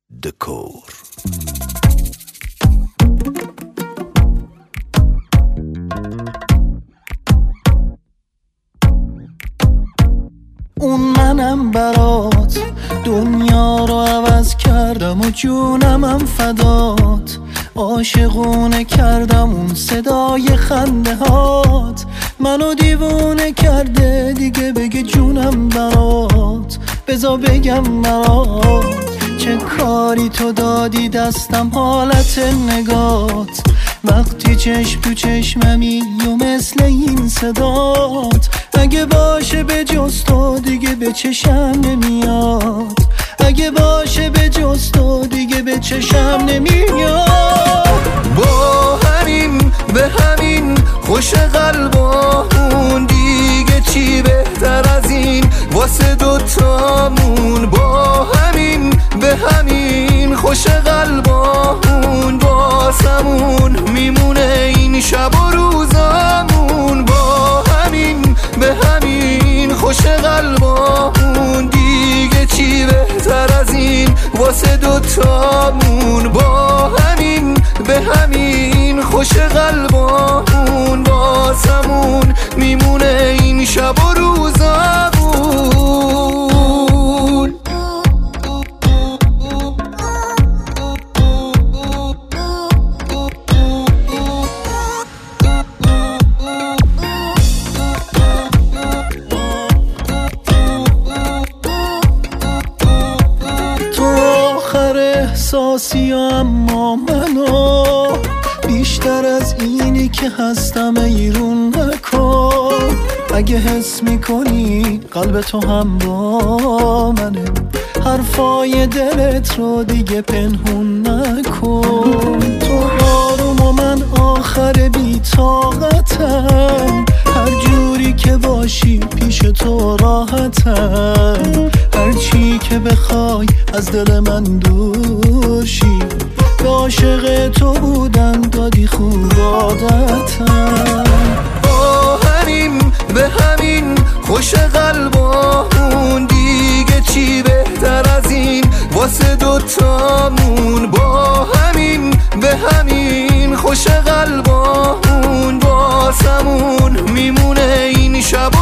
دکور. اون منم برات دنیا رو عوض کردم و جونمم فدات، عاشقونه کردم اون صدای خنده هات، منو دیوونه کرده دیگه بگه جونم برات، بذار بگم برات چه کاری تو دادی دستم حالت نگات، وقتی چشم تو چشممی و مثل این صدات، اگه باشه به جز تو دیگه به چشم نمیاد، اگه باشه به جز تو دیگه به چشم نمیاد. با همین به همین خوش قلبامون، دیگه چی بهتر از این واسه دوتامون، با همین به همین خوش قلبامون، واسمون میمونه این شب و روزامون، با همین به همین خوش قلبامون، دیگه چی بهتر از این واسه دوتامون، با همین به همین خوش قلبامون، واسمون میمونه این شب و روزامون. تو آخر احساسی اما منو بیشتر از اینی که هستم ایرون نکن، اگه حس میکنی قلب تو هم با منه، حرفای دلت رو دیگه پنهون نکن، تو آروم و من آخر بی طاقتم، هر جوری که باشی پیش تو راحتم، هر چی که بخوای از دل من دور شی، به عاشق تو بودم دادی خوب عادتم. با همین به همین خوش قلبامون، دیگه چی بهتر از این واسه دوتامون، با همین به همین خوش قلبامون، واسمون میمونه این شب